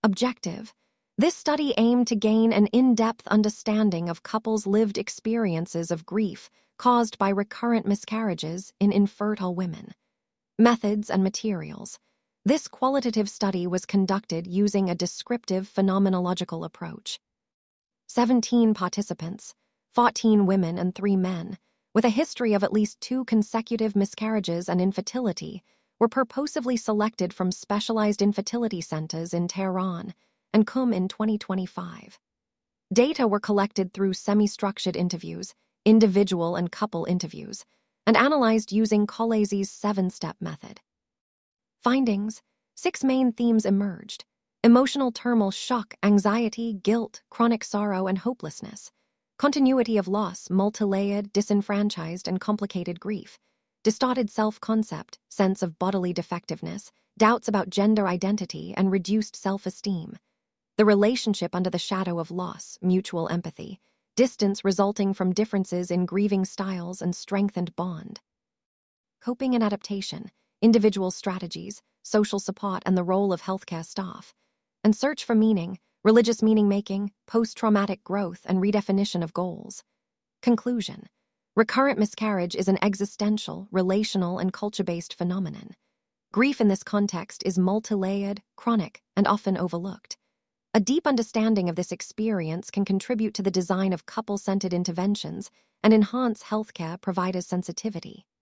Objective. This study aimed to gain an in-depth understanding of couples' lived experiences of grief caused by recurrent miscarriages in infertile women. Methods and materials. This qualitative study was conducted using a descriptive phenomenological approach. 17 participants, 14 women and 3 men, with a history of at least 2 consecutive miscarriages and infertility, were purposefully selected from specialized infertility centers in Tehran and Qum in 2025. Data were collected through semi-structured interviews, individual and couple interviews, and analyzed using Collezi's 7-step method. Findings: 6 main themes emerged: emotional turmoil, shock, anxiety, guilt, chronic sorrow, and hopelessness; continuity of loss, multi-layered, disenfranchised, and complicated grief; distorted self-concept, sense of bodily defectiveness, doubts about gender identity, and reduced self-esteem; the relationship under the shadow of loss, mutual empathy; distance resulting from differences in grieving styles and strengthened bond; coping and adaptation, individual strategies, social support, and the role of healthcare staff; and search for meaning, religious meaning-making, post-traumatic growth, and redefinition of goals. Conclusion: recurrent miscarriage is an existential, relational, and culture-based phenomenon. Grief in this context is multi-layered, chronic, and often overlooked. A deep understanding of this experience can contribute to the design of couple-centered interventions and enhance healthcare providers' sensitivity.